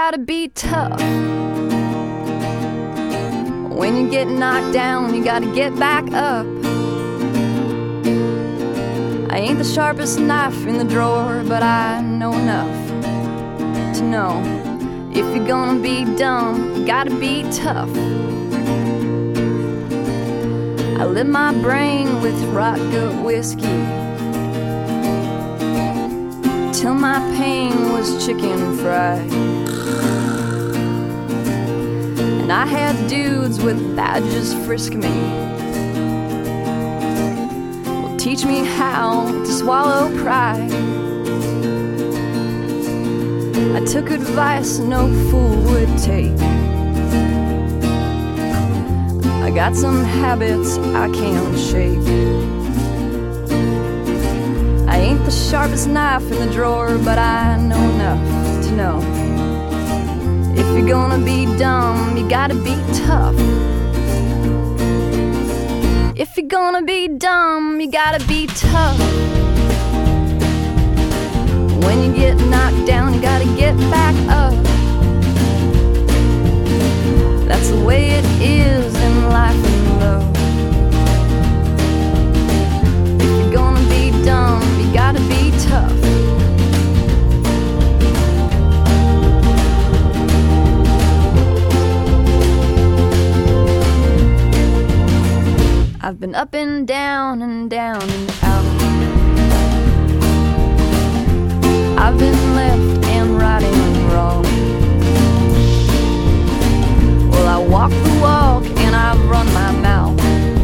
gotta be tough. When you get knocked down, you gotta get back up. I ain't the sharpest knife in the drawer, but I know enough to know if you're gonna be dumb, you gotta be tough. I lit my brain with rot gut whiskey till my pain was chicken fried. And I had dudes with badges frisk me, well, teach me how to swallow pride. I took advice no fool would take. I got some habits I can't shake. I ain't the sharpest knife in the drawer, but I know enough to know if you're gonna be dumb, you gotta be tough. If you're gonna be dumb, you gotta be tough. When you get knocked down, you gotta get back up. That's the way it is in life and love. If you're gonna be dumb, you gotta be tough. I've been up and down and down and out. I've been left and right and wrong. Well, I walk the walk and I've run my mouth.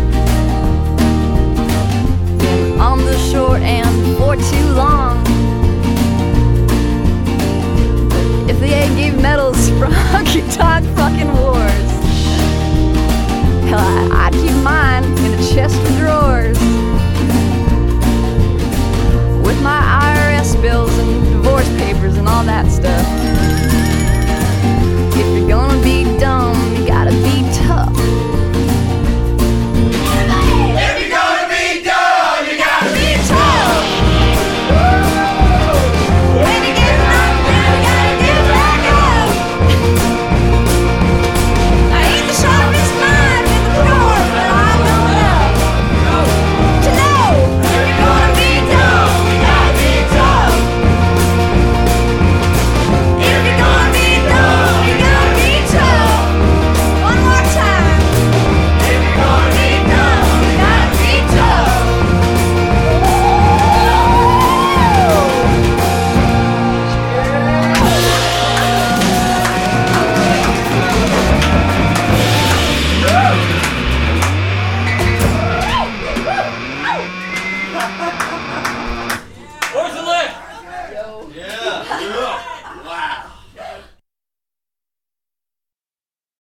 Been on the short end for too long. But if the A gave medals for honky tonk fucking